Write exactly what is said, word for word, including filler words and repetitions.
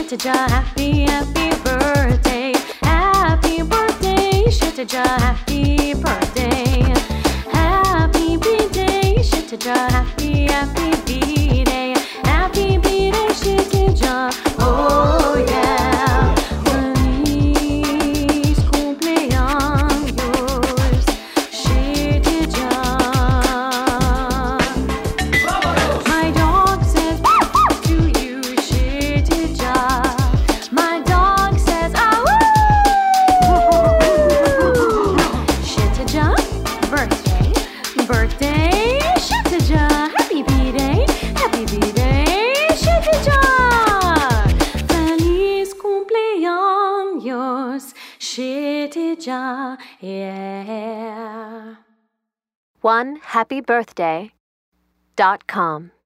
Shitaja, happy, happy birthday. Happy birthday, Shitaja, happy birthday. Happy B-day, Shitaja, happy, happy B-day. Happy B-day, Shitaja, oh yeah. Feliz cumpleaños, Shitaja. My dog says to you, Shitaja. My dog says, ah woo! Shitaja, birthday, birthday, Shitaja. Happy B-day, happy B-day, Shitaja. Feliz cumpleaños, Shitaja, yeah. one happy birthday dot com